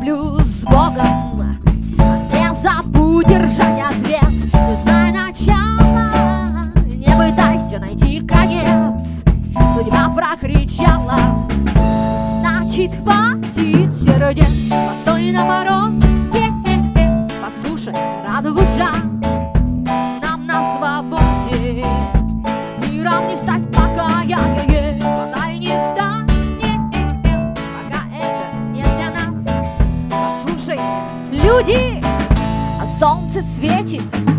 люблю с Богом. Не забудь держать ответ, не знай начала, не пытайся найти конец. Судьба прокричала, значит хватит сердец. Постой на пороге, послушай радугу джан. Нам на свободе миром не стать, пока я подай не станем, пока это не для нас. Послушай, люди, солнце светит,